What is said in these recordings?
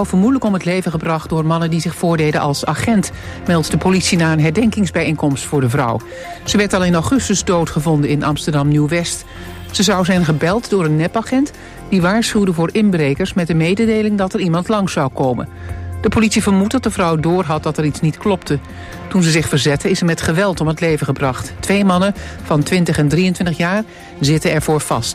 vrouw vermoedelijk om het leven gebracht door mannen die zich voordeden als agent, meldt de politie na een herdenkingsbijeenkomst voor de vrouw. Ze werd al in augustus doodgevonden in Amsterdam Nieuw-West. Ze zou zijn gebeld door een nepagent die waarschuwde voor inbrekers met de mededeling dat er iemand langs zou komen. De politie vermoedt dat de vrouw doorhad dat er iets niet klopte. Toen ze zich verzette is ze met geweld om het leven gebracht. 2 mannen van 20 en 23 jaar zitten ervoor vast.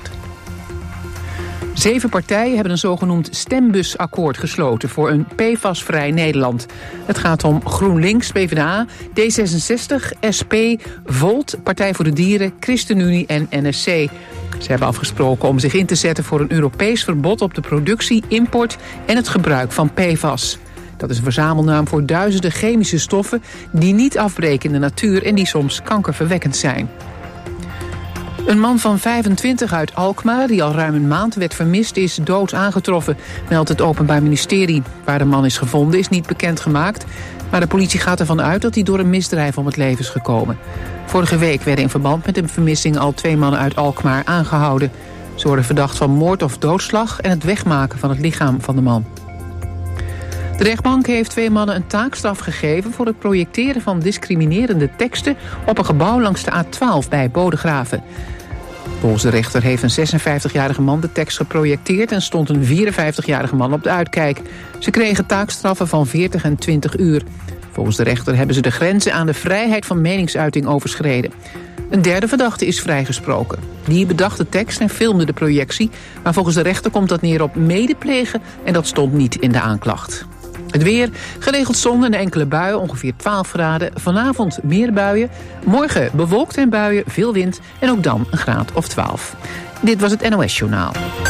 7 partijen hebben een zogenoemd stembusakkoord gesloten voor een PFAS-vrij Nederland. Het gaat om GroenLinks, PvdA, D66, SP, Volt, Partij voor de Dieren, ChristenUnie en NSC. Ze hebben afgesproken om zich in te zetten voor een Europees verbod op de productie, import en het gebruik van PFAS. Dat is een verzamelnaam voor duizenden chemische stoffen die niet afbreken in de natuur en die soms kankerverwekkend zijn. Een man van 25 uit Alkmaar, die al ruim een maand werd vermist, is dood aangetroffen, meldt het Openbaar Ministerie. Waar de man is gevonden is niet bekendgemaakt, maar de politie gaat ervan uit dat hij door een misdrijf om het leven is gekomen. Vorige week werden in verband met de vermissing al 2 mannen uit Alkmaar aangehouden. Ze worden verdacht van moord of doodslag en het wegmaken van het lichaam van de man. De rechtbank heeft 2 mannen een taakstraf gegeven voor het projecteren van discriminerende teksten op een gebouw langs de A12 bij Bodegraven. Volgens de rechter heeft een 56-jarige man de tekst geprojecteerd en stond een 54-jarige man op de uitkijk. Ze kregen taakstraffen van 40 en 20 uur. Volgens de rechter hebben ze de grenzen aan de vrijheid van meningsuiting overschreden. Een derde verdachte is vrijgesproken. Die bedacht de tekst en filmde de projectie, maar volgens de rechter komt dat neer op medeplegen en dat stond niet in de aanklacht. Het weer, geregeld zon en enkele buien, ongeveer 12 graden. Vanavond meer buien. Morgen bewolkt en buien, veel wind en ook dan een graad of 12. Dit was het NOS Journaal.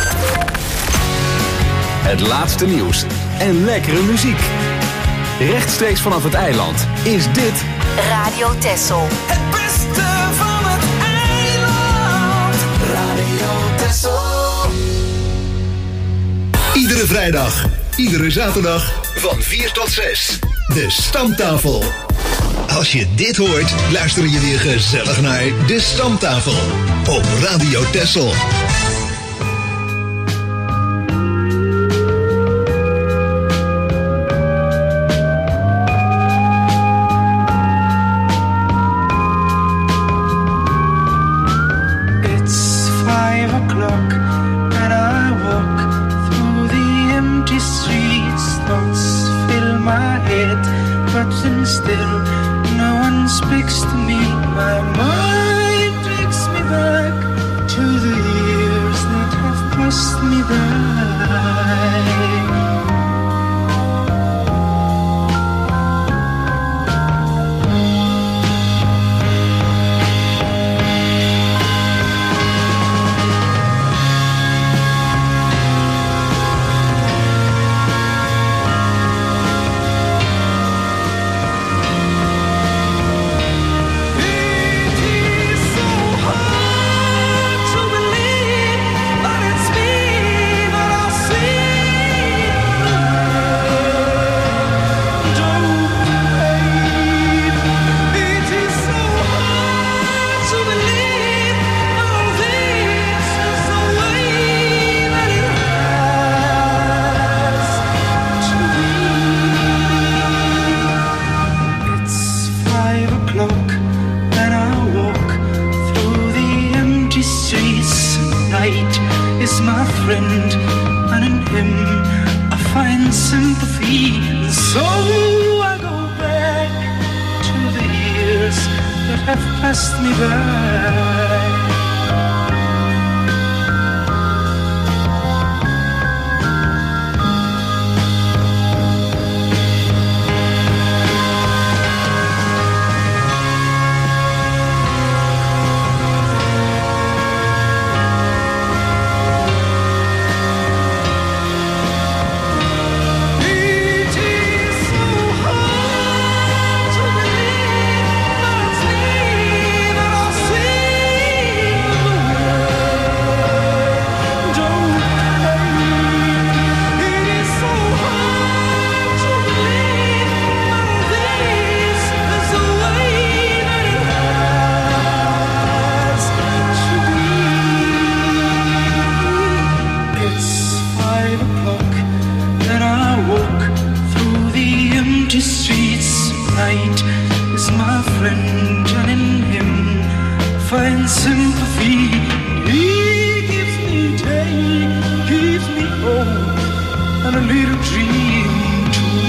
Het laatste nieuws en lekkere muziek. Rechtstreeks vanaf het eiland is dit Radio Texel. Het beste van het eiland. Radio Texel. Iedere vrijdag, iedere zaterdag van 4 tot 6. De Stamtafel. Als je dit hoort, luister je weer gezellig naar De Stamtafel op Radio Texel. It's 5 o'clock and I walk through the empty streets. Thoughts fill my head, but then still no one speaks to me. My mind takes me back to the years that have passed me by. Is my friend, and in him I find sympathy. And so I go back to the years that have passed me by. to dream too.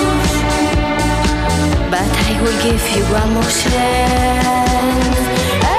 Give you one more chance.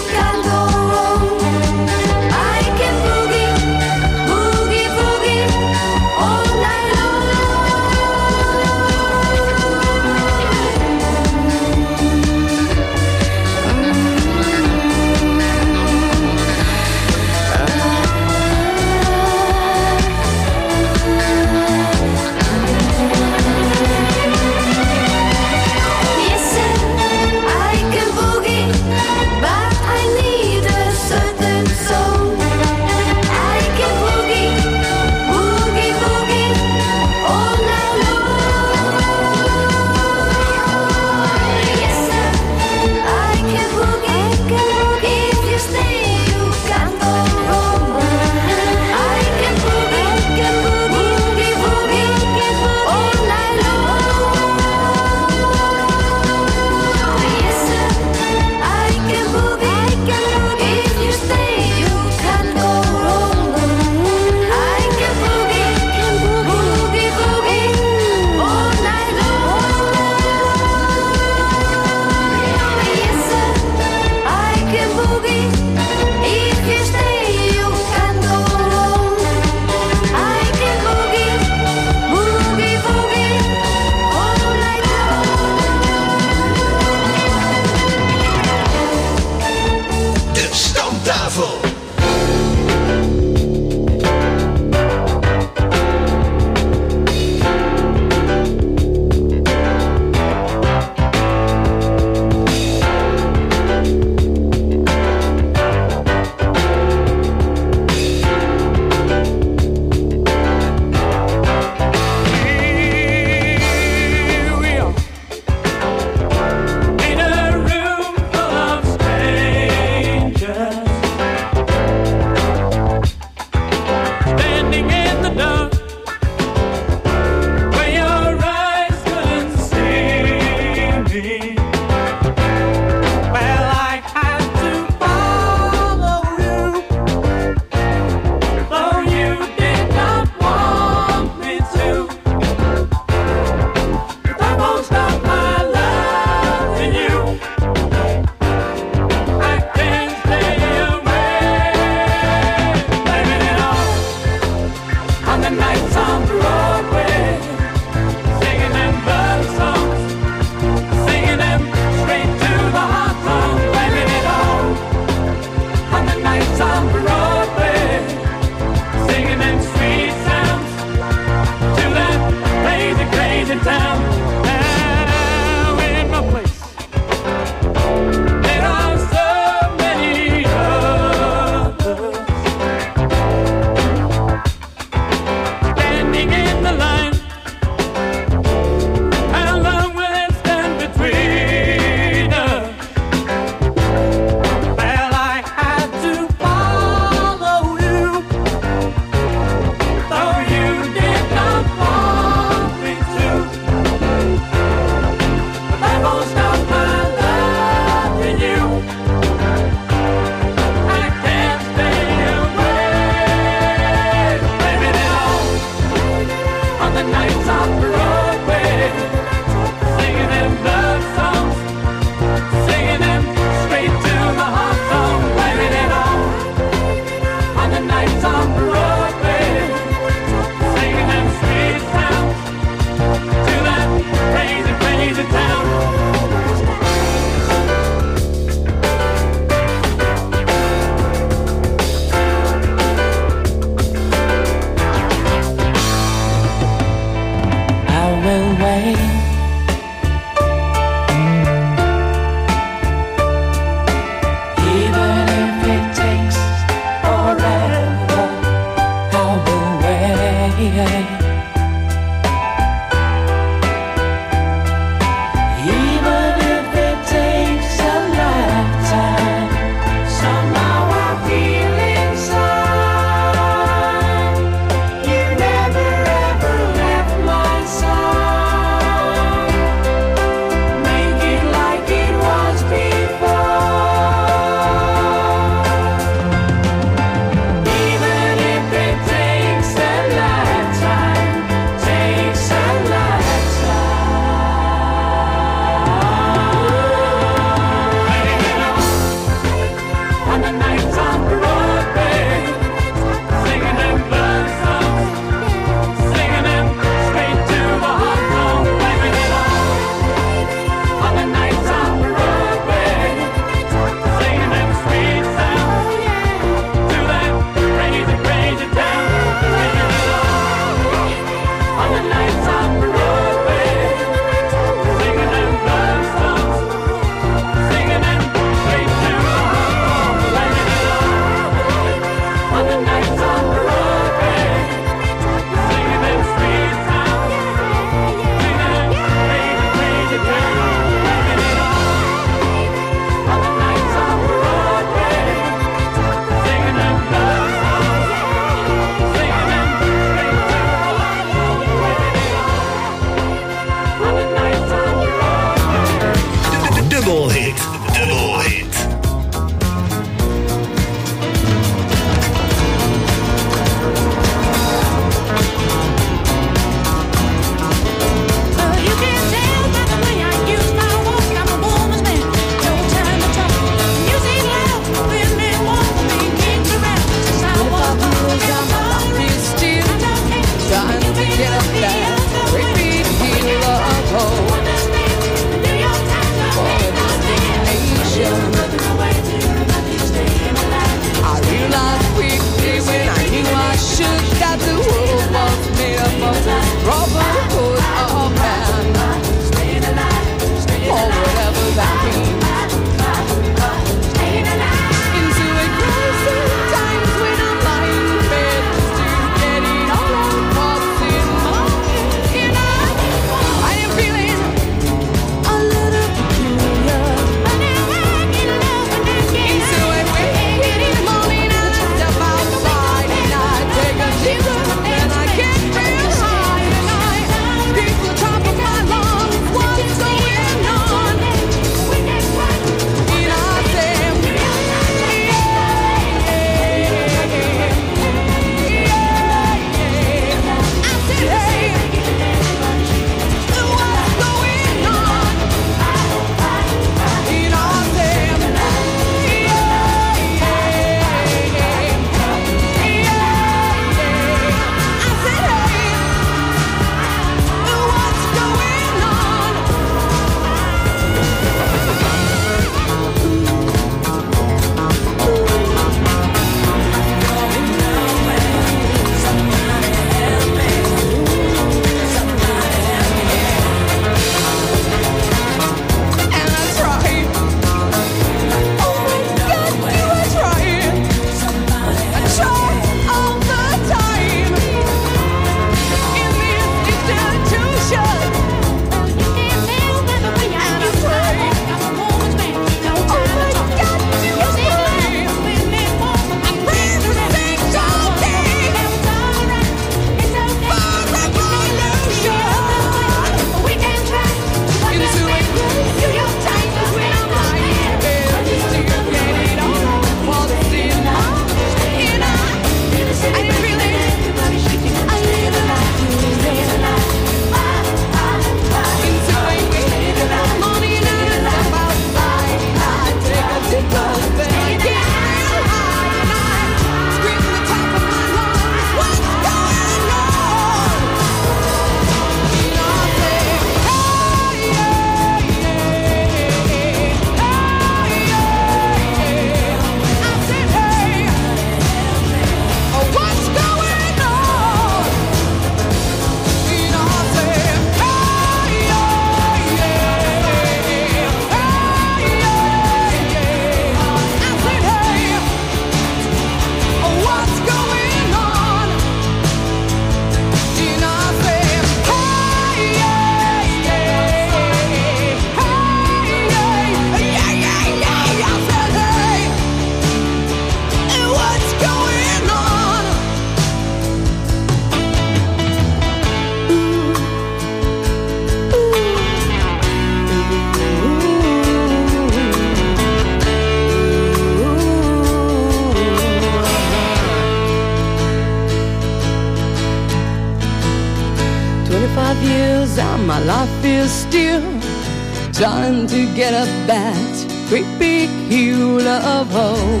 my life is still trying to get up that great big hill of hope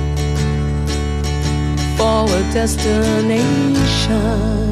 for a destination.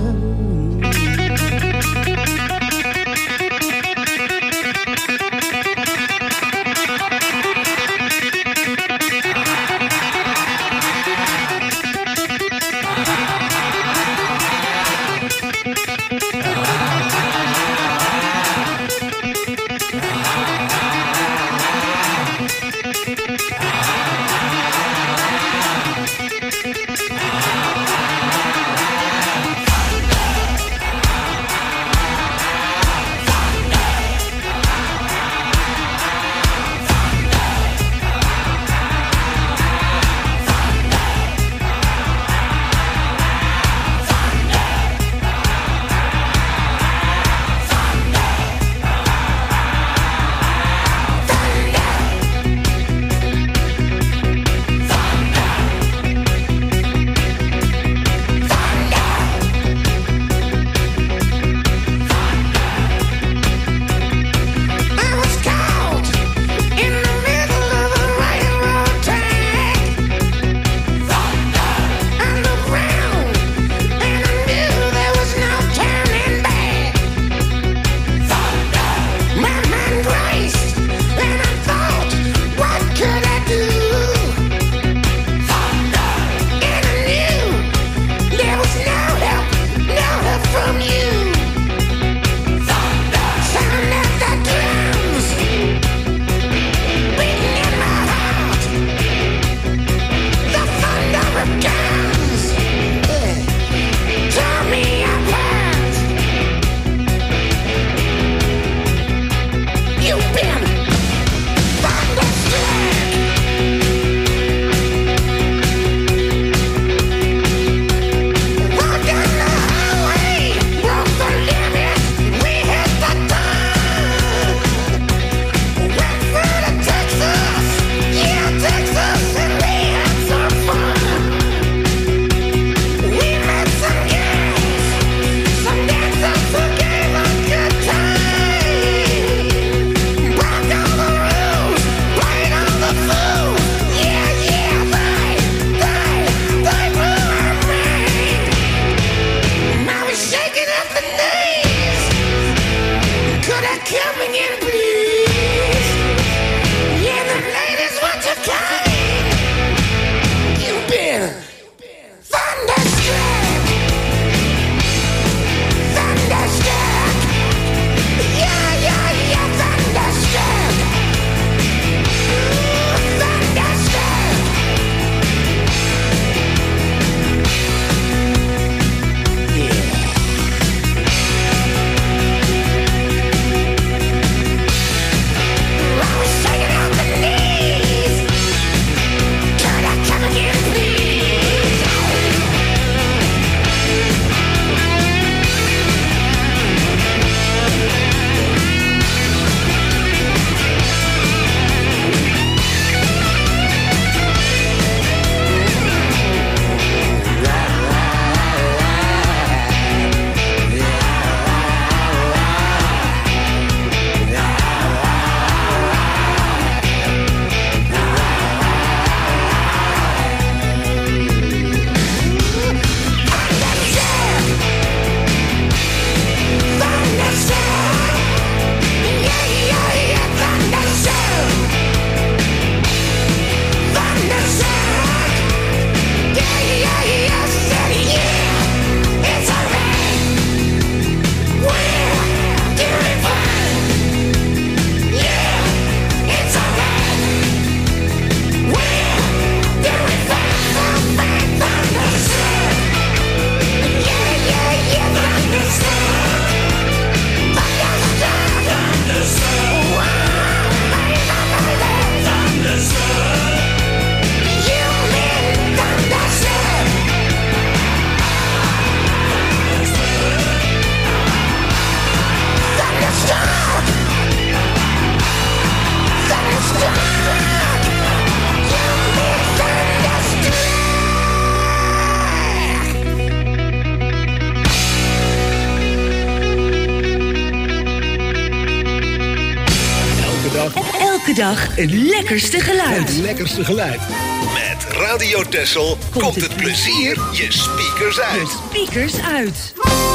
Elke dag het lekkerste geluid. Het lekkerste geluid. Met Radio Texel komt het plezier je speakers uit. Je speakers uit.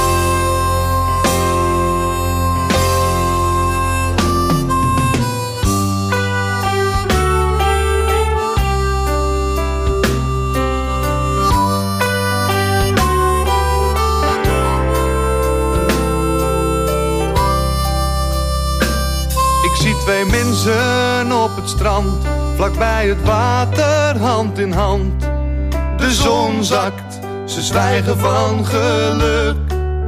Twee mensen op het strand, vlakbij het water, hand in hand. De zon zakt, ze zwijgen van geluk.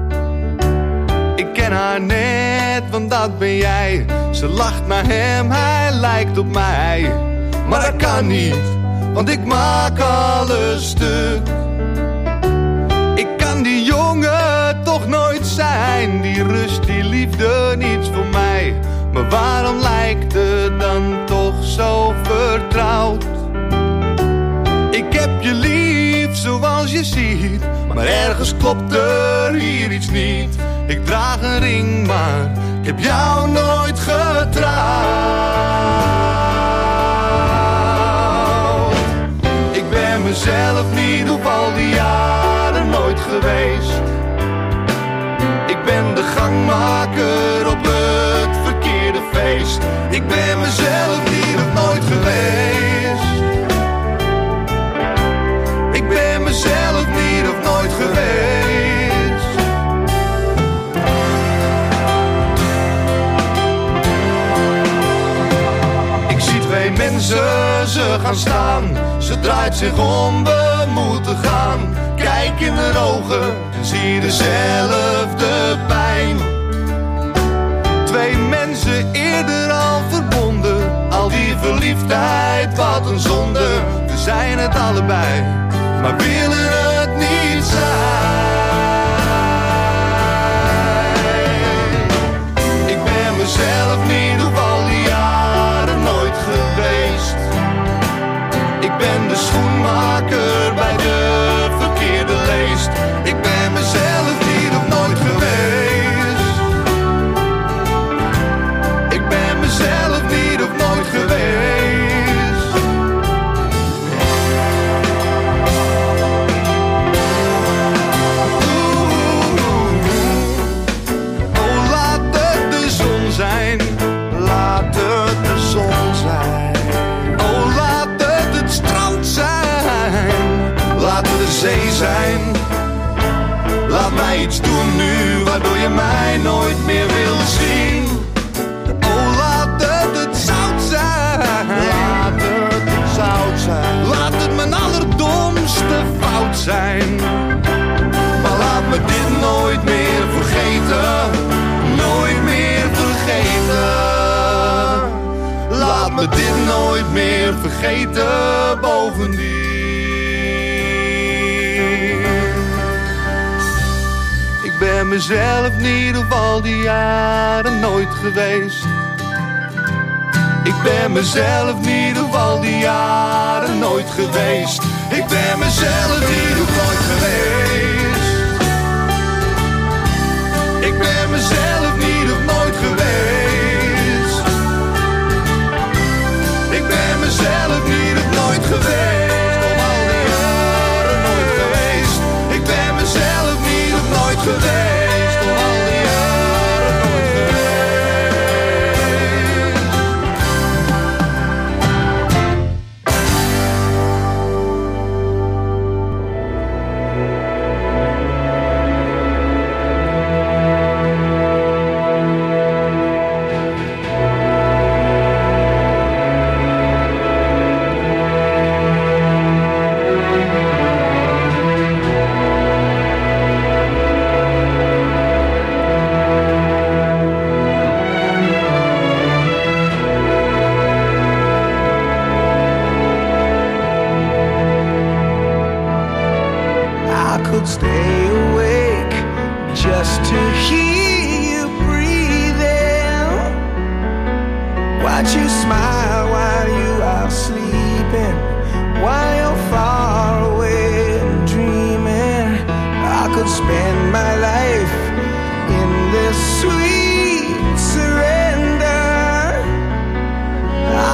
Ik ken haar net, want dat ben jij. Ze lacht naar hem, hij lijkt op mij. Maar dat kan niet, want ik maak alles stuk. Ik kan die jongen toch nooit zijn. Die rust, die liefde, niets voor mij. Maar waarom lijkt het dan toch zo vertrouwd? Ik heb je lief zoals je ziet, maar ergens klopt er hier iets niet. Ik draag een ring, maar ik heb jou nooit getrouwd. Ik ben mezelf niet op al die jaren nooit geweest. Ik ben de gangmaker op het verkeerde feest. Ik ben mezelf niet of nooit geweest. Ik ben mezelf niet of nooit geweest. Ik zie twee mensen, ze gaan staan. Ze draait zich om, we moeten gaan. Kijk in haar ogen en zie dezelfde pijn. Twee mensen eerder al verbonden. Al die verliefdheid, wat een zonde. We zijn het allebei, maar willen het niet zijn. Ik ben mezelf niet op al die jaren nooit geweest. Ik ben de schoenmaker bij de verkeerde leest. Ik ben mezelf niet of nooit geweest. Ik ben mezelf niet of nooit geweest. Oh, laat het de zon zijn. Laat het de zon zijn. Oh, laat het strand zijn. Laat het de zee zijn. Laat mij iets doen nu, waardoor je mij nooit meer wil zien. Oh, laat het zout zijn. Laat het zout zijn. Laat het mijn allerdomste fout zijn. Maar laat me dit nooit meer vergeten. Nooit meer vergeten. Laat me dit nooit meer vergeten, bovendien. Ik ben mezelf niet op al die jaren nooit geweest. Ik ben mezelf niet op al die jaren nooit geweest. Ik ben mezelf niet op nooit geweest. Ik ben mezelf niet op nooit geweest. Ik ben mezelf niet op nooit geweest. Op al die jaren nooit geweest. Ik ben mezelf niet op nooit geweest. Op al die jaren nooit geweest. Stay awake just to hear you breathing. Watch you smile while you are sleeping, while you're far away and dreaming. I could spend my life in this sweet surrender.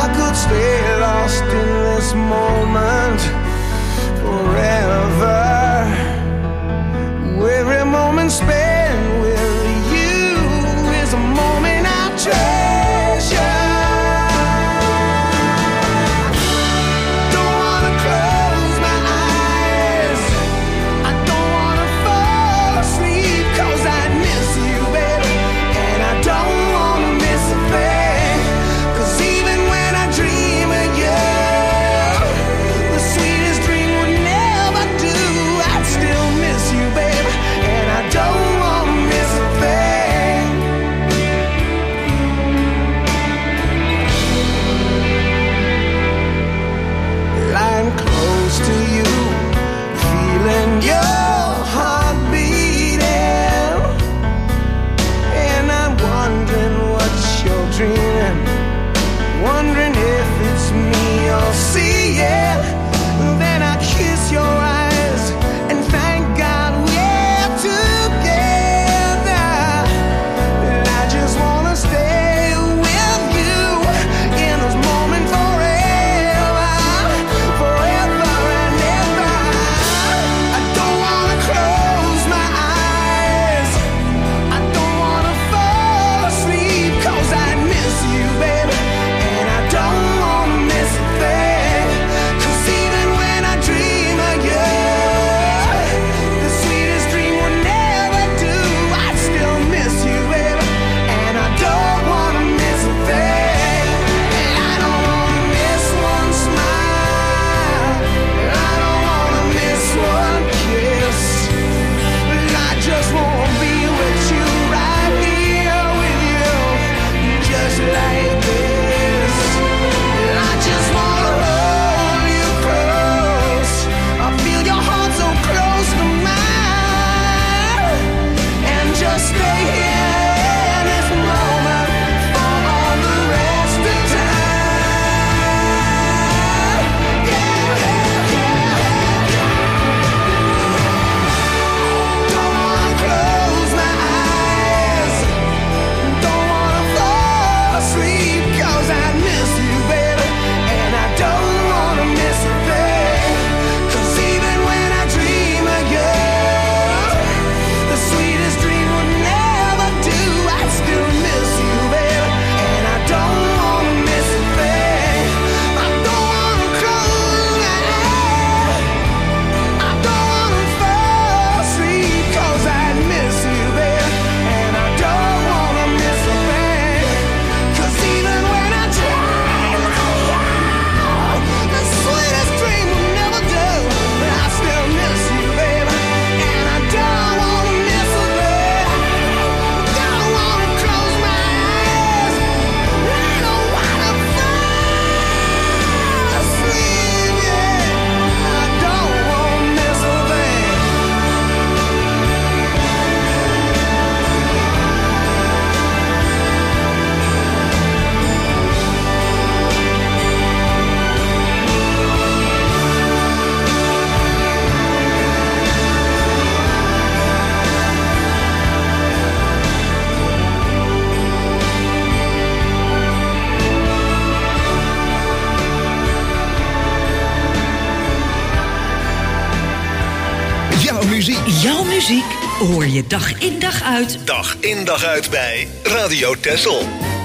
Jouw muziek hoor je dag in dag uit. Dag in dag uit bij Radio Texel.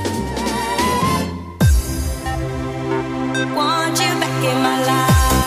Want you back in my life.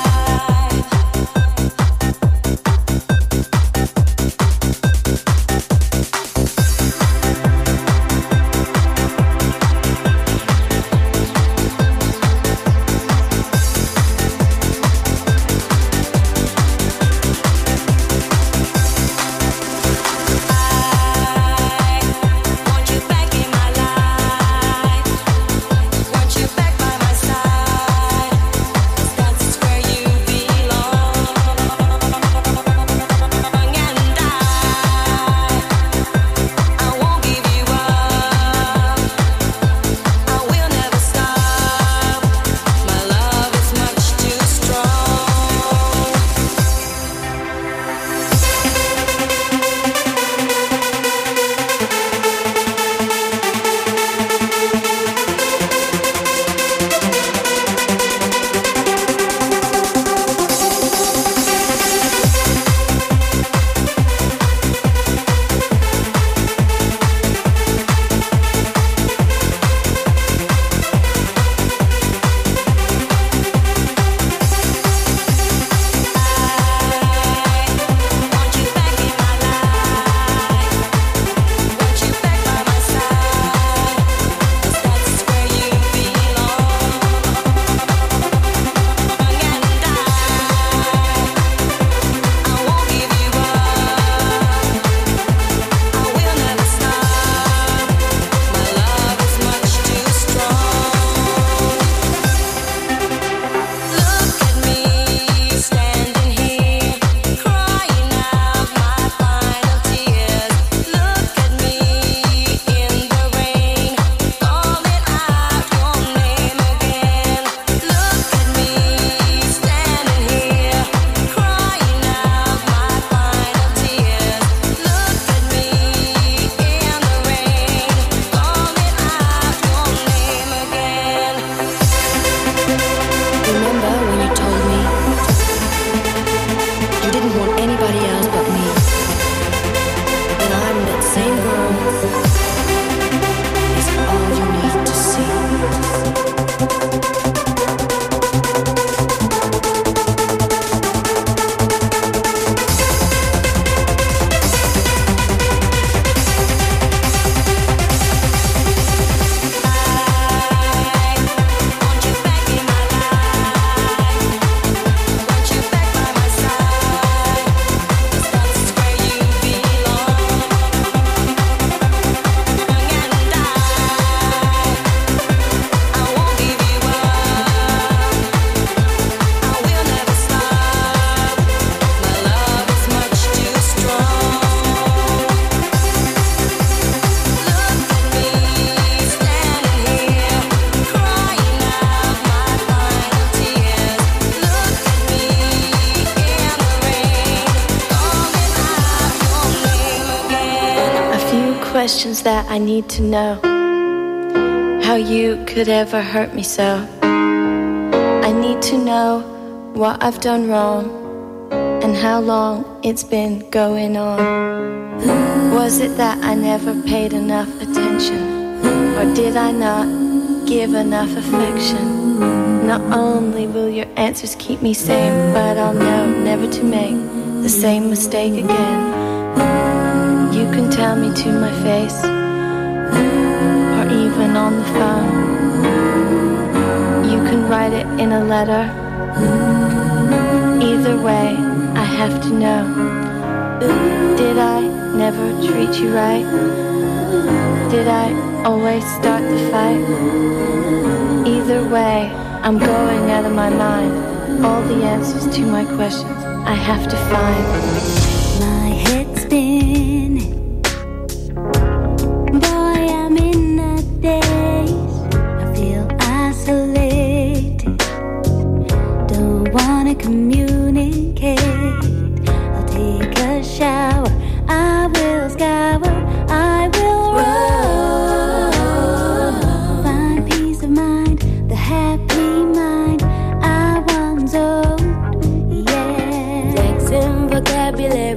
Questions that I need to know. How you could ever hurt me so. I need to know what I've done wrong and how long it's been going on. Was it that I never paid enough attention, or did I not give enough affection? Not only will your answers keep me sane, but I'll know never to make the same mistake again. You can tell me to my face, or even on the phone. You can write it in a letter. Either way, I have to know. Did I never treat you right? Did I always start the fight? Either way, I'm going out of my mind. All the answers to my questions I have to find. My head's spinning. Boy, I'm in a daze. I feel isolated. Don't wanna communicate. I'll take a shower. I will scour. I will roll. Find peace of mind, the happy mind I once owned. Yeah. Flexing vocabulary.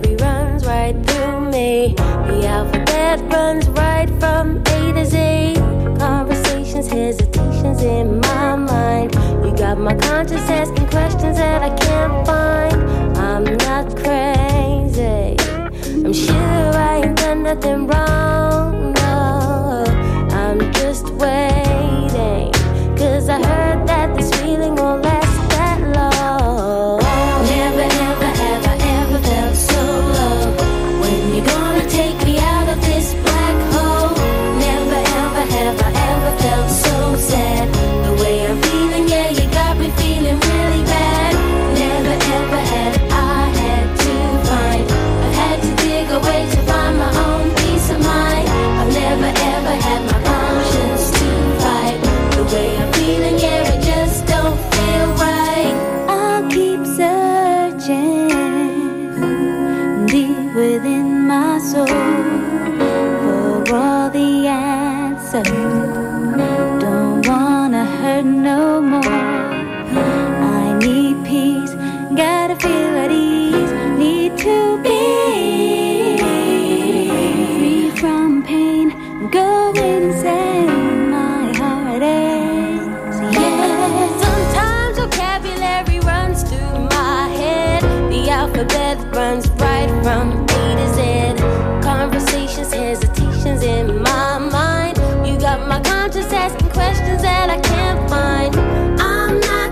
my conscience asking questions that I can't find. I'm not crazy. I'm sure I ain't done nothing wrong. No, I'm just waiting. 'Cause I heard that this feeling won't last that long. Never, ever, have I ever felt so low. When you gonna take me out of this black hole? Never, ever, have I ever felt so sad. The way I'm feeling, yeah, you got me feeling really bad. Never, ever had I had to find. I've had to dig away to find my own peace of mind. I've never, ever had my conscience to fight. The way I'm feeling, yeah, it just don't feel right. I'll keep searching deep within my soul for all the answers. Don't wanna hurt no more. I need peace, gotta feel at ease. Need to be free from pain, go insane. My heart aches, yeah. Sometimes vocabulary runs through my head. The alphabet runs right from A to Z. Conversations, hesitations in my mind. You got my conscience asking questions that I can't find. I'm not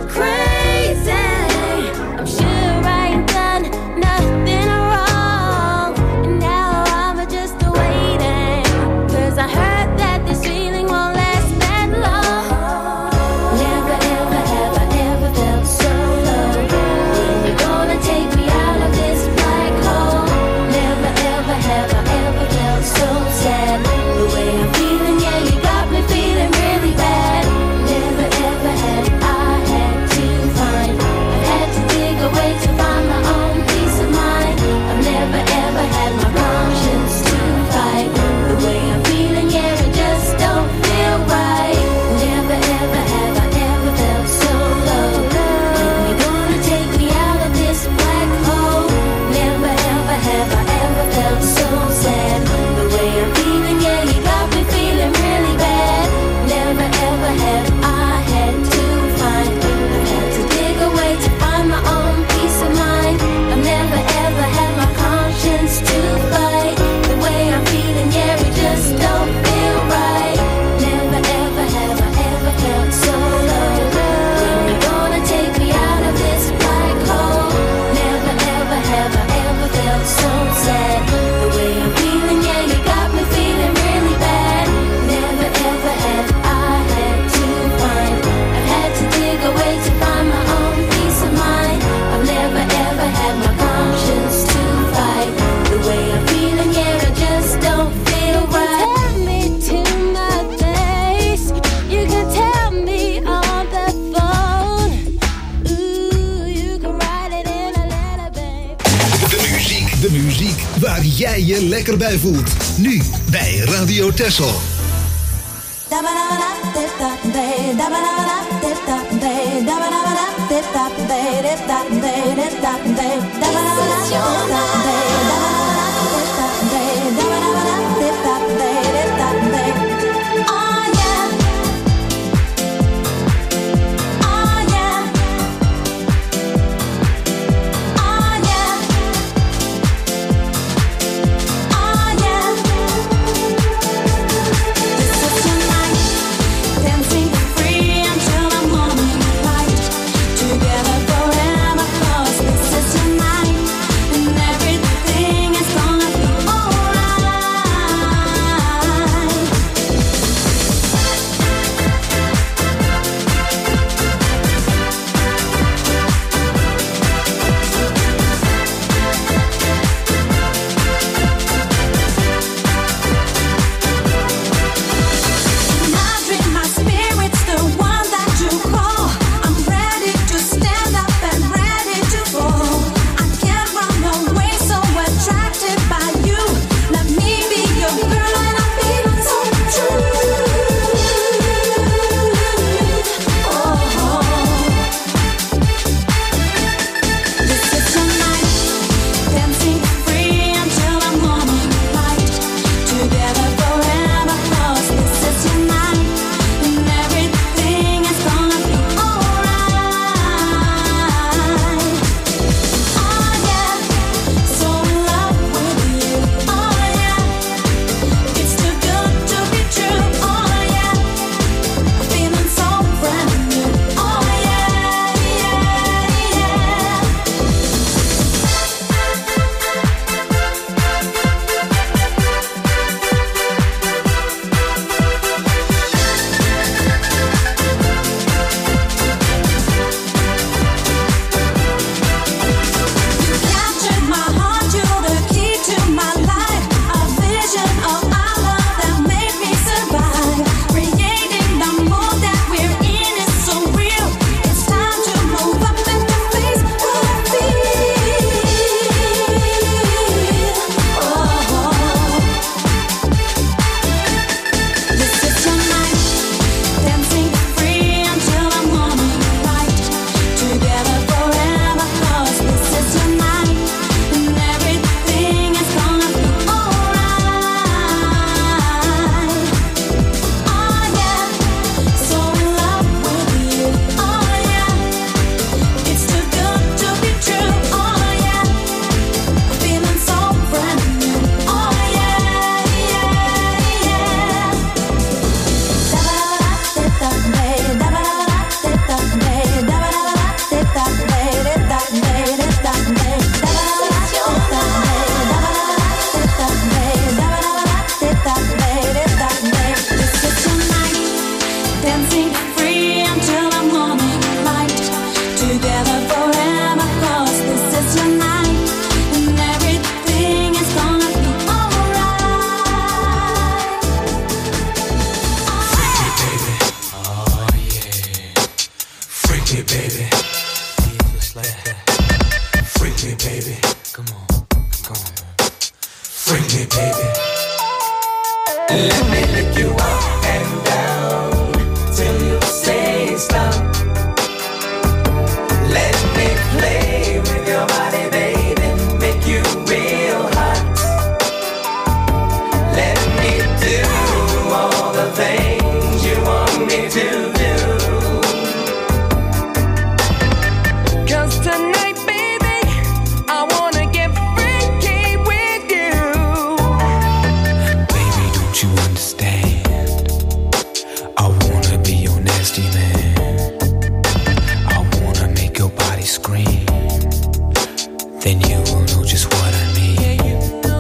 crazy. I'm sure I ain't done nothing wrong. And now I'm just waiting. 'Cause I heard that this feeling won't last that long. Never, ever, have I ever felt so low. When you gonna take me out of this black hole? Never, ever, have I ever felt so sad. The way I'm feeling, yeah, you got me feeling really bad. Never, ever had I had to find. I've had to dig away to find my own peace of mind. I've never, ever had my conscience to fight. The way I'm feeling, yeah, it just don't feel right. Never, ever have I ever felt so low. When you gonna take me out of this black hole? Never, ever have I ever felt so sad. The way I'm feeling, yeah, you got me feeling really bad. Never, ever have I had to find. I've had to dig away to find my own peace of mind. I've never, ever had my conscience to fight. The way I'm feeling, yeah, it just don't feel right. Never, ever have I ever felt so low. When you gonna take me out of this black hole? Never, ever have I ever felt so sad. The way I'm feeling, yeah, you got me feeling really bad. Never, ever have I had to find. I've had to dig away to find my own peace of mind. I've never, ever had my conscience to fight. The way I'm feeling, yeah, it just don't feel right. Tell me to my face. You can tell me on the phone. Ooh, you can write it in a letter, babe. De muziek waar jij je lekker bij voelt. Nu bij Radio Texel. Dancing free until the morning light. Together forever. dancing free until the morning light. Together forever, 'cause this is your night, and everything is gonna be alright. Freak me, baby. Just like that. Freak me, baby. Come on, come on. Freak me, baby. Let me lick you up and down till you say stop. Let me play with your body, baby, make you real hot. Let me do all the things you want me to do. 'Cause tonight, baby, I wanna get freaky with you. Baby, don't you understand? I wanna be your nasty man. I wanna make your body scream. Then you will know just what I mean.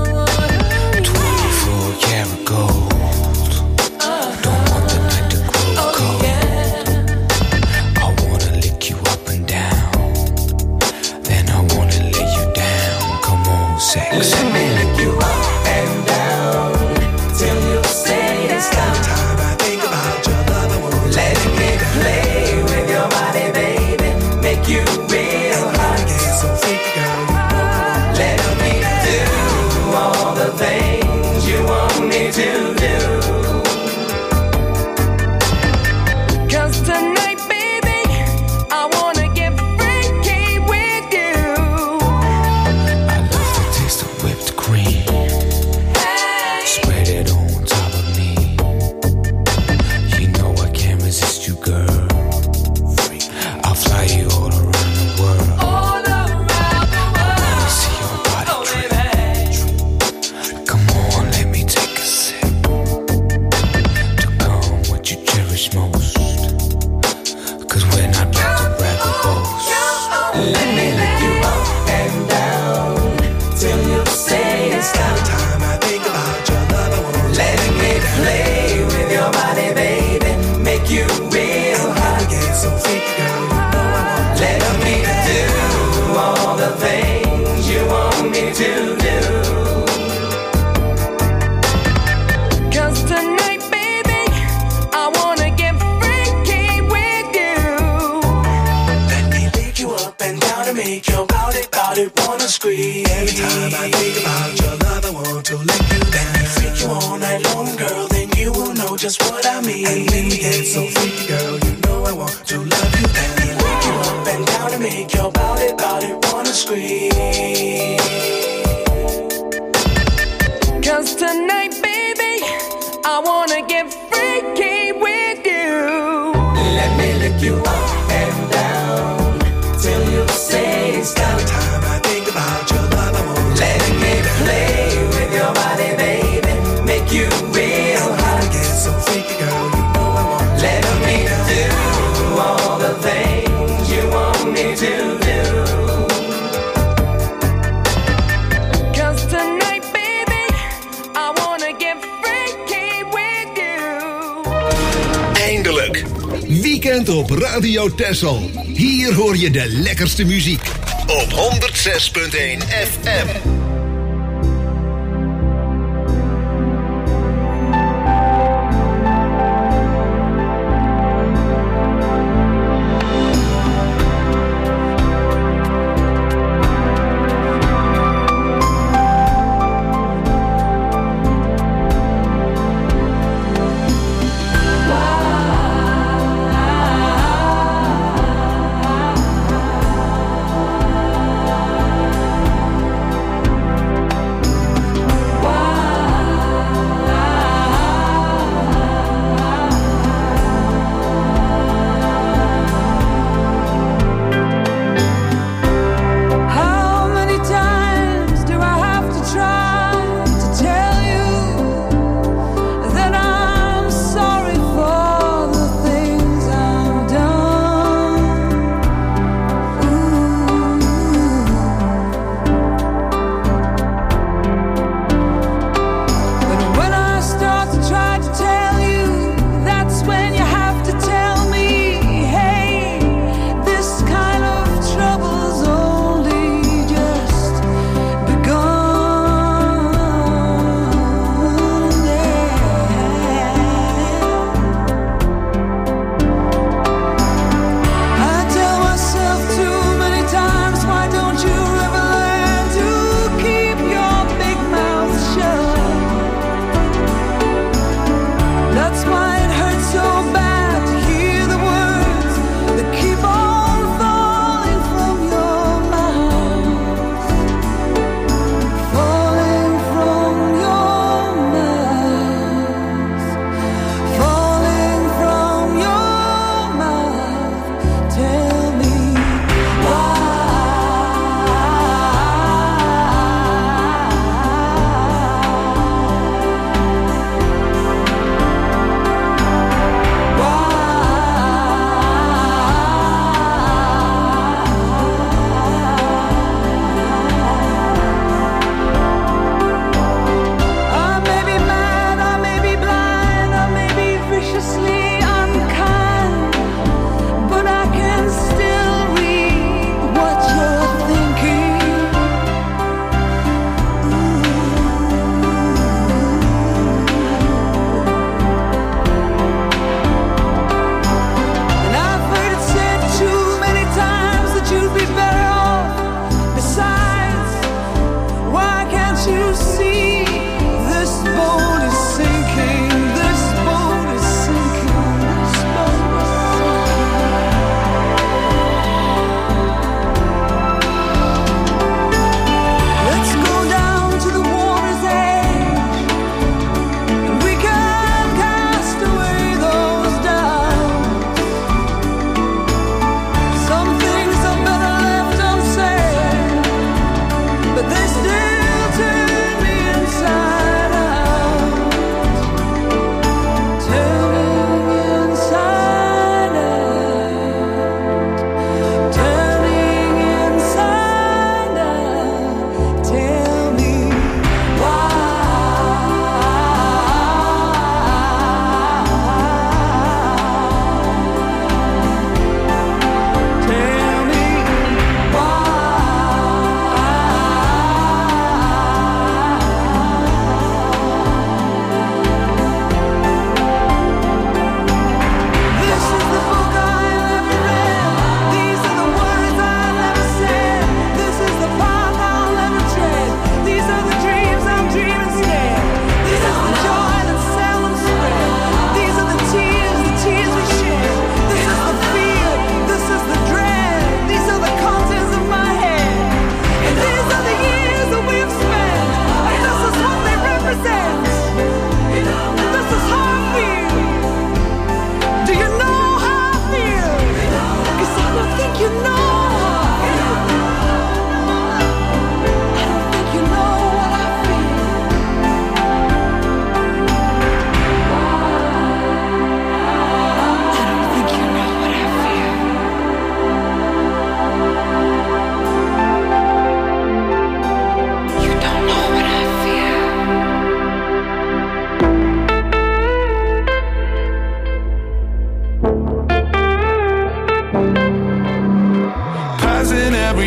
24 karat gold. Don't want the night to grow cold. I wanna lick you up and down. Then I wanna lay you down. Come on, sex. Let me lick you up and down till you say stop. Time I think about your love, I wanna let me play with your body, baby, make you real hot. So freaky, girl. Let me do all the things you want me to do. 'Cause tonight, baby, I wanna get freaky with you. I love the taste of whipped cream. Spread it on top of me. You know I can't resist you, girl. I'll fly you all around the world. I wanna see your body drip. Come on, let me take a sip to come what you cherish most. 'Cause we're not about to brag or boast. Let me lick you up and down till you say stop. Time I think about your love, I wanna let me play with your body, baby, make you real hot. Get so freaky, girl, you know I want. Let me do all the things you want me to do. 'Cause tonight, baby, I wanna get freaky with you. Let me lick you up and down and make your body wanna scream. Every time I think about your love, I want to lick you down. Let me freak you all night long, girl, then you will know just what I mean. And when we get so freaky, girl, you know I want to love you. Let me lick you up and down and make your body wanna scream. 'Cause tonight, baby, I wanna get freaky with you. Let me lick you up and down till you say stop. Time I think about your love, I want. Let me play with your body, baby, make you real hot. Get so freaky, girl, you know I want. Let me do all the things you want me to do. 'Cause tonight, baby, I wanna get freaky with you. Eindelijk. Weekend op Radio Texel. Hier hoor je de lekkerste muziek. Op 106.1 FM.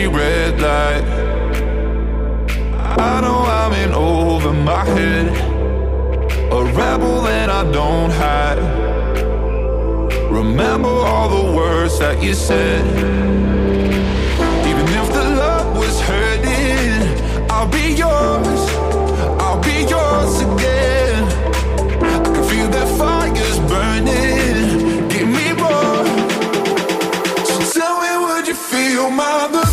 every red light. I know I'm in over my head, a rebel that I don't hide. Remember all the words that you said. Even if the love was hurting, I'll be yours, I'll be yours again. I can feel that fire's burning, give me more. So tell me, would you feel my love?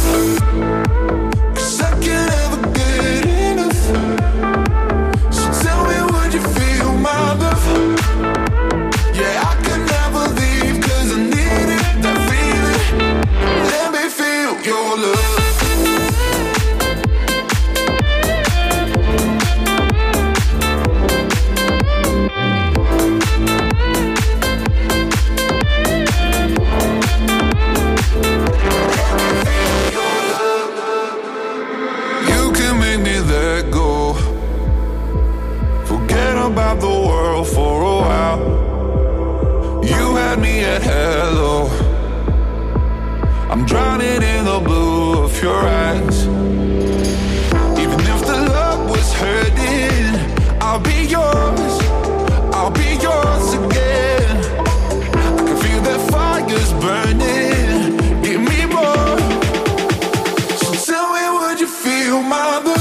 About the world for a while. You had me at hello. I'm drowning in the blue of your eyes. Even if the love was hurting, I'll be yours, I'll be yours again. I can feel that fire's burning, give me more. So tell me, would you feel my love?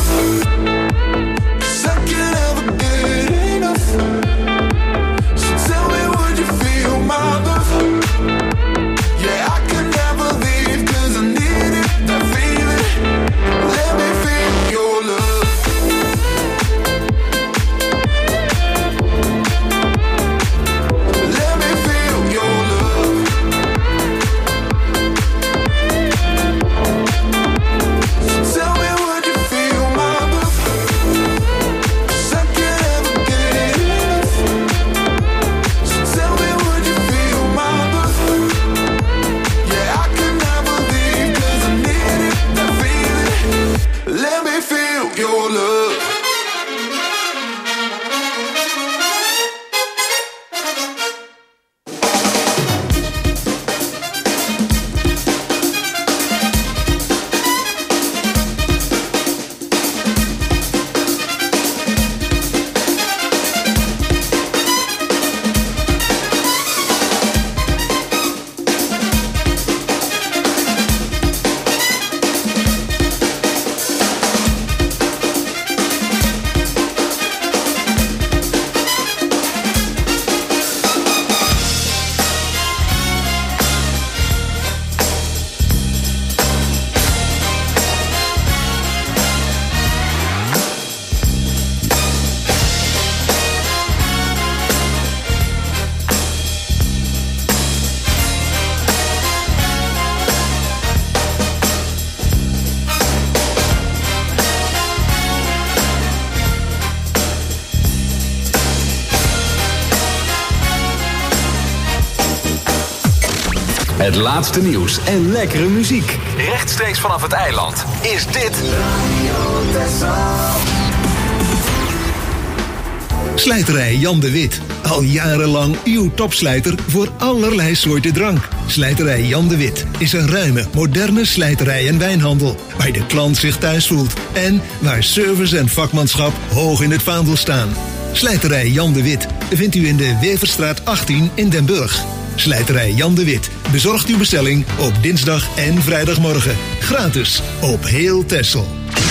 Het laatste nieuws en lekkere muziek. Rechtstreeks vanaf het eiland is dit Radio Texel. Slijterij Jan de Wit. Al jarenlang uw topslijter voor allerlei soorten drank. Slijterij Jan de Wit is een ruime, moderne slijterij en wijnhandel. Waar de klant zich thuis voelt. En waar service en vakmanschap hoog in het vaandel staan. Slijterij Jan de Wit vindt u in de Weverstraat 18 in Den Burg. Slijterij Jan de Wit bezorgt uw bestelling op dinsdag en vrijdagmorgen. Gratis op heel Texel.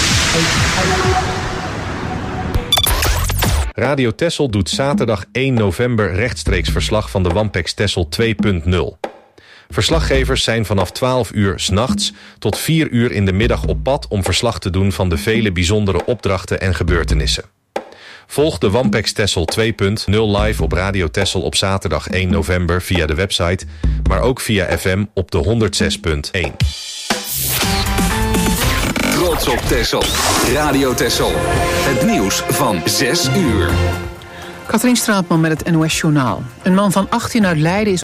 Radio Texel doet zaterdag 1 november rechtstreeks verslag van de Wampex Texel 2.0. Verslaggevers zijn vanaf 12 uur 's nachts tot 4 uur in de middag op pad om verslag te doen van de vele bijzondere opdrachten en gebeurtenissen. Volg de Wampex Texel 2.0 live op Radio Texel op zaterdag 1 november via de website, maar ook via FM op de 106.1. Trots op Texel. Radio Texel. Het nieuws van 6 uur. Katrien Straatman met het NOS Journaal. Een man van 18 uit Leiden is